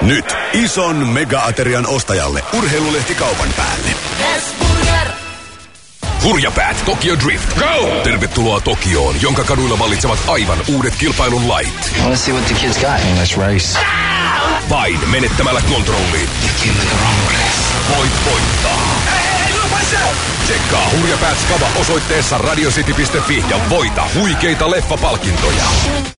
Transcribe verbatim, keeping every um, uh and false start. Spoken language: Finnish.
Nyt ison mega-aterian ostajalle urheilulehti kaupan päälle. Hurjapäät Tokyo Drift. Go! Tervetuloa Tokioon, jonka kaduilla vallitsevat aivan uudet kilpailun lait. I want to see what the kids got. Let's race. Vain menettämällä kontrolliin. Voit voittaa. Tsekkaa Hurjapäät Skaba osoitteessa radiocity piste fi ja voita huikeita leffapalkintoja.